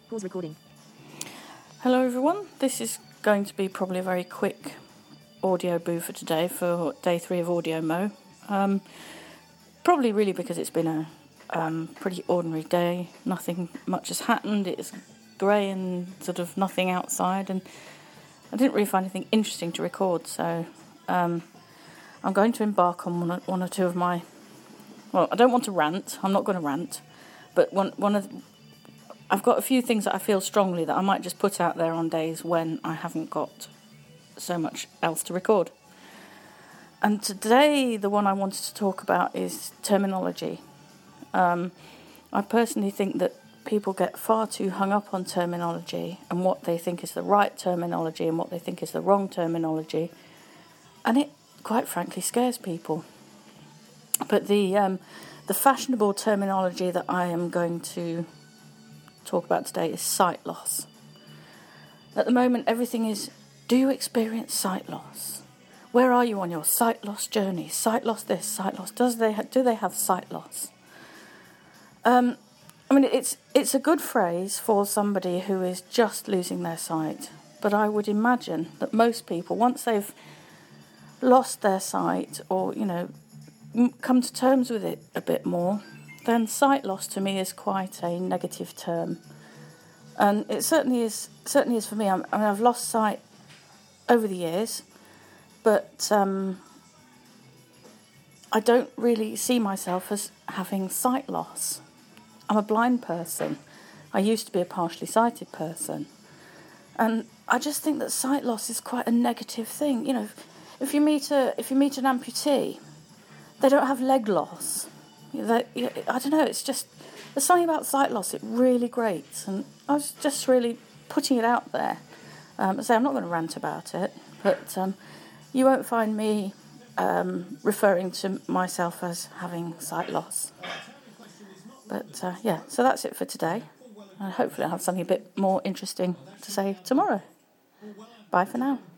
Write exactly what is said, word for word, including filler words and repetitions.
Pause recording. Hello everyone, this is going to be probably a very quick audio boo for today for day three of Audio Mo. Um, probably really because it's been a um, pretty ordinary day, nothing much has happened, it's grey and sort of nothing outside, and I didn't really find anything interesting to record, so um, I'm going to embark on one or, one or two of my, well, I don't want to rant, I'm not going to rant, but one, one of the, I've got a few things that I feel strongly that I might just put out there on days when I haven't got so much else to record. And today, the one I wanted to talk about is terminology. Um, I personally think that people get far too hung up on terminology and what they think is the right terminology and what they think is the wrong terminology. And it, quite frankly, scares people. But the um, the fashionable terminology that I am going to talk about today is sight loss. At the moment, everything is, do you experience sight loss? Where are you on your sight loss journey? Sight loss this, sight loss. Does they ha- do they have sight loss? Um, I mean, it's it's a good phrase for somebody who is just losing their sight. But I would imagine that most people, once they've lost their sight or, you know, m- come to terms with it a bit more, then sight loss to me is quite a negative term, and it certainly is. Certainly is for me. I'm, I mean, I've lost sight over the years, but um, I don't really see myself as having sight loss. I'm a blind person. I used to be a partially sighted person, and I just think that sight loss is quite a negative thing. You know, if, if you meet a if you meet an amputee, they don't have leg loss. That, I don't know, it's just, there's something about sight loss it really grates, and I was just really putting it out there. Um, I say I'm not going to rant about it, but um, you won't find me um, referring to myself as having sight loss. But uh, yeah, so that's it for today. Uh, hopefully I'll have something a bit more interesting to say tomorrow. Bye for now.